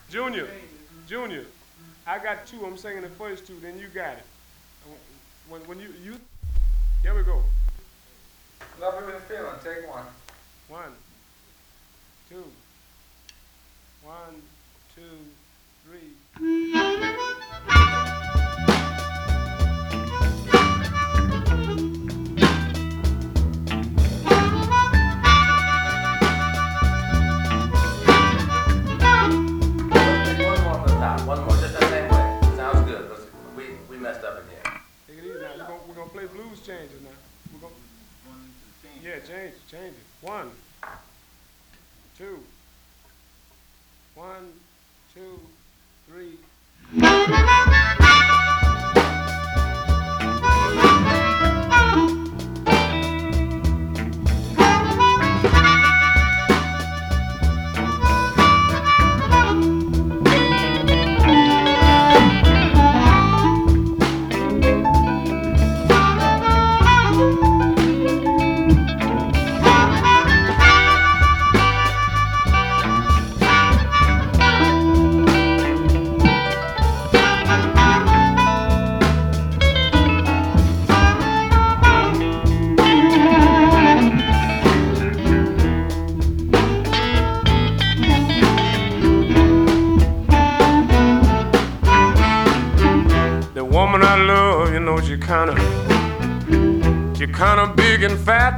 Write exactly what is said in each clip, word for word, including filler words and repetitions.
Junior, Junior, I got two. I'm singing the first two, then you got it. When, when you, you, there we go. Love you and feeling, take one. One, two, one, two, three. One more, just the same way. Sounds good. Let's, we, we messed up again. Take it easy now. We're gonna, we're gonna play blues changes now. We're gonna, yeah, change it, change it. One, two, one, two, three. Woman I love, you know, she kinda, she kinda big and fat.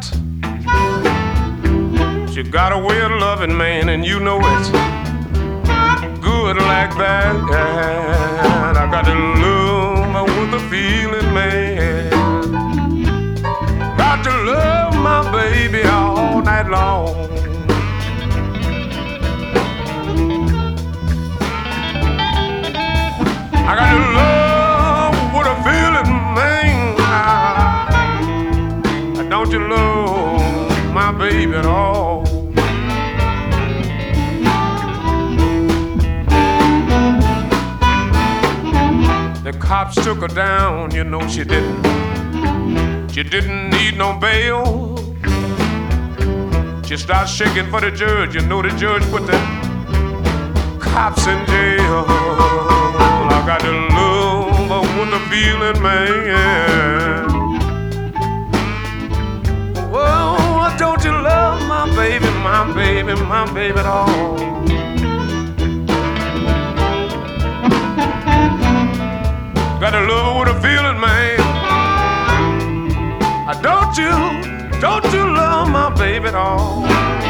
She got a way of loving, man, and you know it's good like that. I got to love with a feeling, man. Got to love my baby all night long. I got to love don't you love my baby at all? The cops took her down, you know she didn't. She didn't need no bail. She started shaking for the judge, you know the judge put the cops in jail. I got to love with the feeling, man. Oh, don't you love my baby, my baby, my baby at all? Got to love with a feeling, man. Don't you, don't you love my baby at all?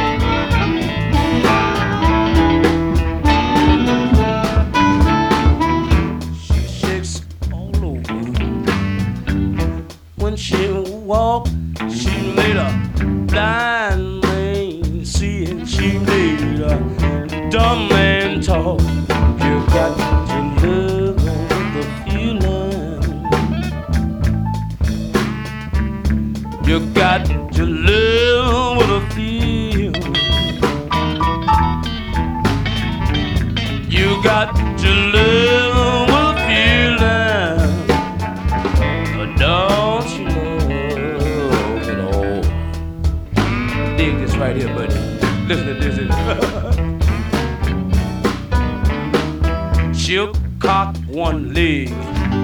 She shakes all over. When she walks, she made a blind man see, and she made a dumb man talk. You got to live with the feeling. You got to live with a feeling. You got to live with a feeling. But don't you love it all? Dig this right here, buddy. Listen to this. She'll cock one leg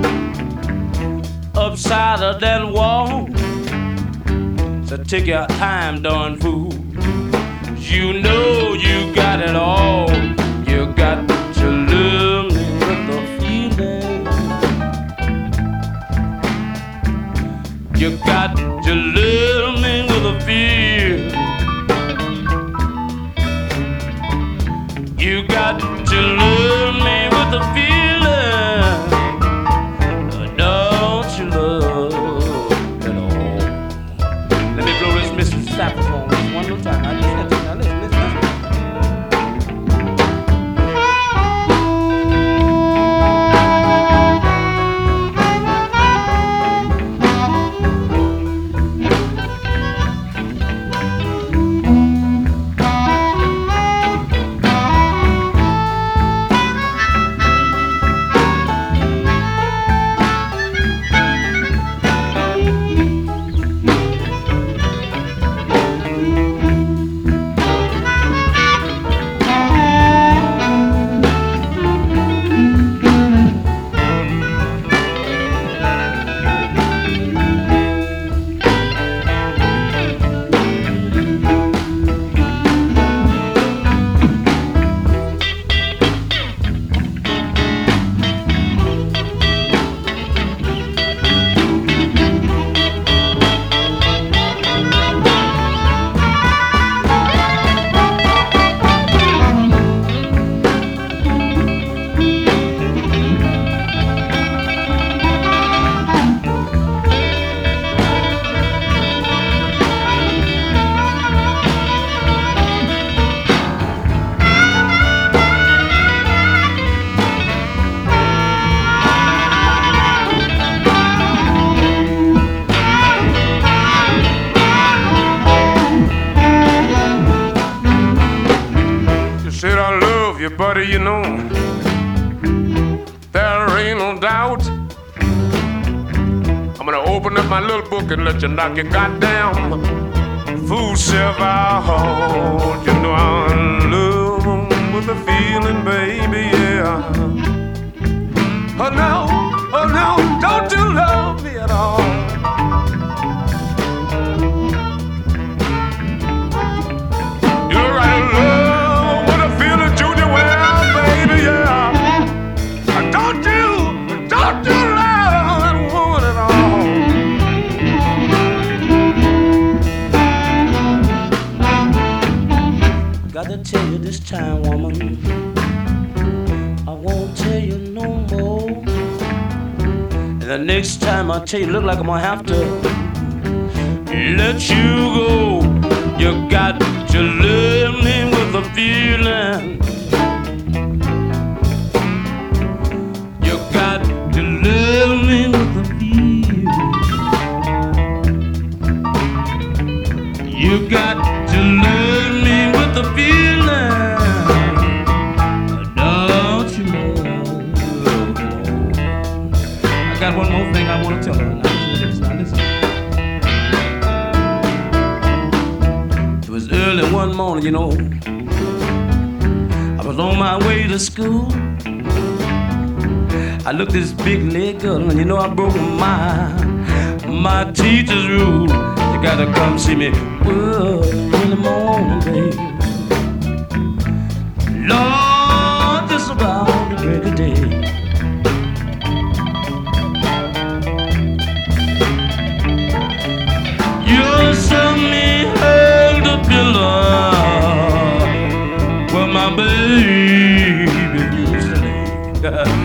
upside of that wall. So take your time, darn fool. You know you got it all. You got to love me with the feeling. You got to love me with a feel. You got to love me with a feeling. Don't you love it all? Let me blow this Mister Saxophone just one more time. Now listen, now listen, listen, Said I love you, buddy, you know. There ain't no doubt. I'm gonna open up my little book and let you knock your goddamn fool self out. You know I love 'em with a feeling, baby, yeah. Oh no, oh no, don't you love me at all? You're right, love with a feeling, Junior, well, baby, yeah. Don't you, don't you love that woman at all? Got to tell you this time, woman, I won't tell you no more. And the next time I tell you, look like I'm gonna have to let you go. You got to love me with a feeling. You got to love me with a feeling. You got to love me with a feeling. Don't you know? I got one more thing I want to tell her. Now listen, now listen. It was early one morning, you know. I was on my way to school. I looked at this big leg girl, and you know I broke my my teacher's rule. You gotta come see me early in the morning, baby. Lord, just about the break of day. You saw me held the pillow where my baby used to lay.